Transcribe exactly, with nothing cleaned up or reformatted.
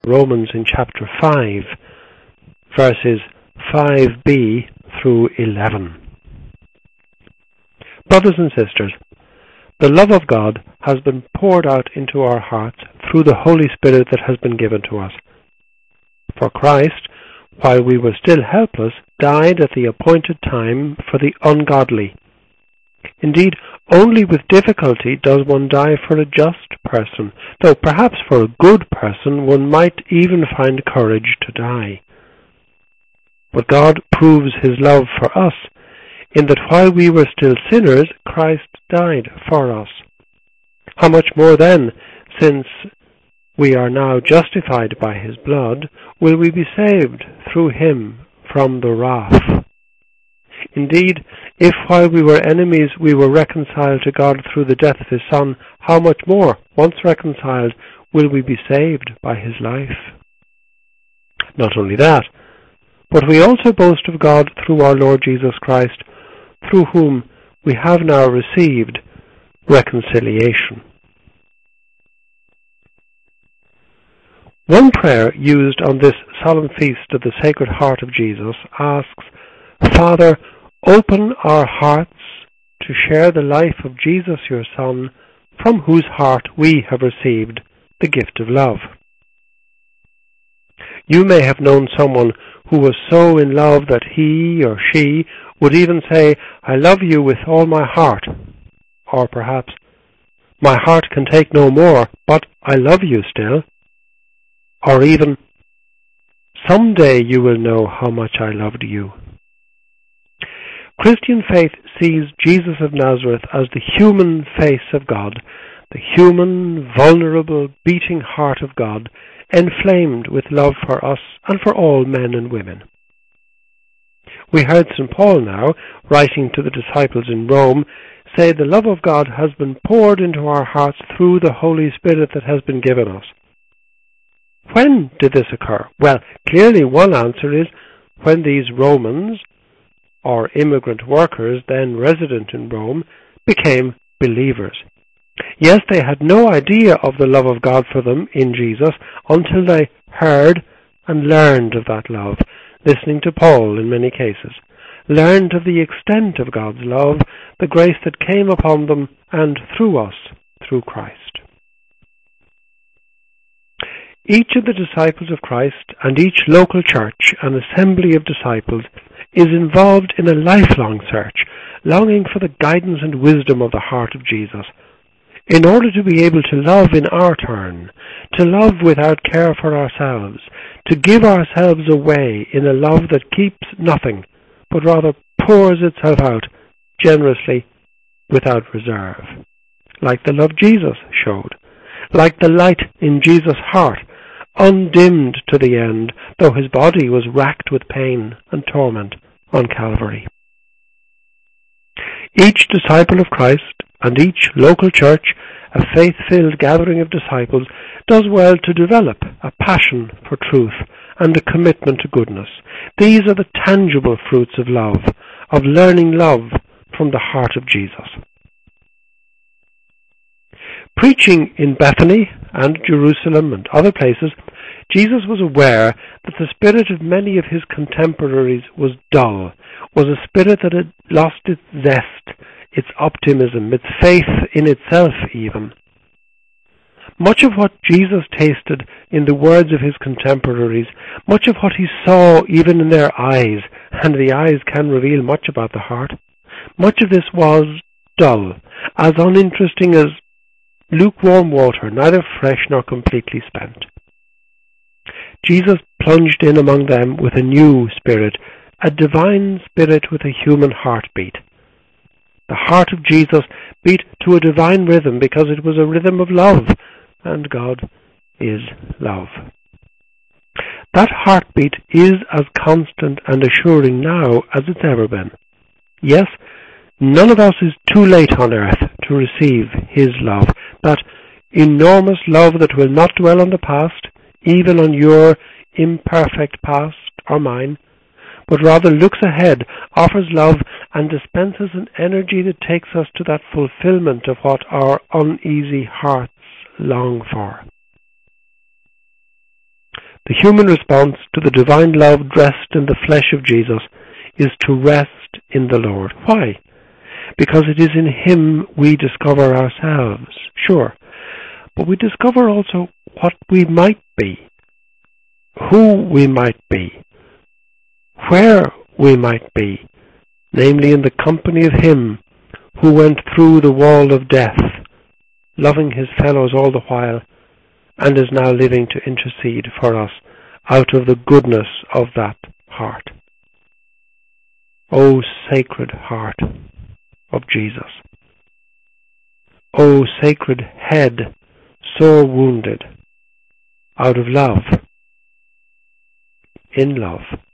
Romans in chapter five, verses five b through eleven. Brothers and sisters, the love of God has been poured out into our hearts through the Holy Spirit that has been given to us. For Christ, while we were still helpless, died at the appointed time for the ungodly. Indeed, only with difficulty does one die for a just person, though perhaps for a good person one might even find courage to die. But God proves his love for us in that while we were still sinners, Christ died for us. How much more then, since we are now justified by his blood, will we be saved through him from the wrath? Indeed, if while we were enemies we were reconciled to God through the death of his Son, how much more, once reconciled, will we be saved by his life? Not only that, but we also boast of God through our Lord Jesus Christ, through whom we have now received reconciliation. One prayer used on this solemn feast of the Sacred Heart of Jesus asks, Father, open our hearts to share the life of Jesus your Son, from whose heart we have received the gift of love. You may have known someone who was so in love that he or she would even say, I love you with all my heart. Or perhaps, my heart can take no more, but I love you still. Or even, someday you will know how much I loved you. Christian faith sees Jesus of Nazareth as the human face of God, the human, vulnerable, beating heart of God, enflamed with love for us and for all men and women. We heard Saint Paul now, writing to the disciples in Rome, say the love of God has been poured into our hearts through the Holy Spirit that has been given us. When did this occur? Well, clearly one answer is when these Romans, or immigrant workers then resident in Rome, became believers. Yes, they had no idea of the love of God for them in Jesus until they heard and learned of that love, listening to Paul in many cases, learned of the extent of God's love, the grace that came upon them and through us, through Christ. Each of the disciples of Christ and each local church and assembly of disciples is involved in a lifelong search, longing for the guidance and wisdom of the heart of Jesus, in order to be able to love in our turn, to love without care for ourselves, to give ourselves away in a love that keeps nothing, but rather pours itself out generously without reserve, like the love Jesus showed, like the light in Jesus' heart, undimmed to the end, though his body was racked with pain and torment on Calvary. Each disciple of Christ and each local church, a faith-filled gathering of disciples, does well to develop a passion for truth and a commitment to goodness. These are the tangible fruits of love, of learning love from the heart of Jesus. Preaching in Bethany and Jerusalem and other places, Jesus was aware that the spirit of many of his contemporaries was dull, was a spirit that had lost its zest, its optimism, its faith in itself even. Much of what Jesus tasted in the words of his contemporaries, much of what he saw even in their eyes, and the eyes can reveal much about the heart, much of this was dull, as uninteresting as lukewarm water, neither fresh nor completely spent. Jesus plunged in among them with a new spirit, a divine spirit with a human heartbeat. The heart of Jesus beat to a divine rhythm because it was a rhythm of love, and God is love. That heartbeat is as constant and assuring now as it's ever been. Yes, none of us is too late on earth to receive his love, that enormous love that will not dwell on the past, even on your imperfect past or mine, but rather looks ahead, offers love, and dispenses an energy that takes us to that fulfillment of what our uneasy hearts long for. The human response to the divine love dressed in the flesh of Jesus is to rest in the Lord. Why? Because it is in Him we discover ourselves, sure, but we discover also what we might be, who we might be, where we might be, namely in the company of Him who went through the wall of death, loving His fellows all the while, and is now living to intercede for us out of the goodness of that heart. O sacred heart of Jesus. O sacred head, sore wounded, out of love, in love.